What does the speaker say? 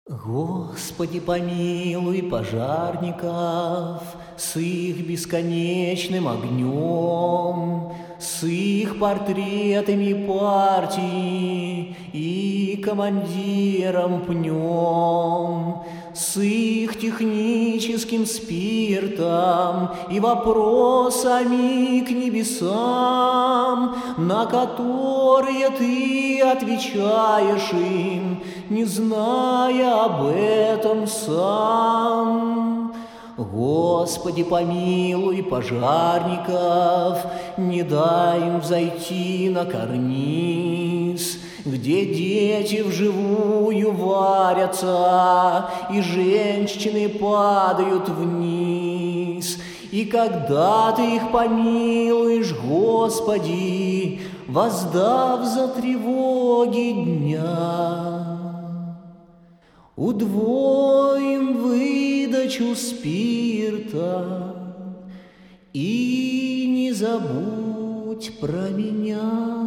Господи, помилуй пожарников с их бесконечным огнем, с их портретами партии и командиром пнем, с их техническим спиртом и вопросами к небесам, на которые ты отвечаешь им, не зная об этом сам. Господи, помилуй пожарников, не дай им взойти на карниз, где дети вживую варятся и женщины падают вниз. И когда ты их помилуешь, Господи, воздав за тревоги дня, удвоим выдачу спирта и не забудь про меня.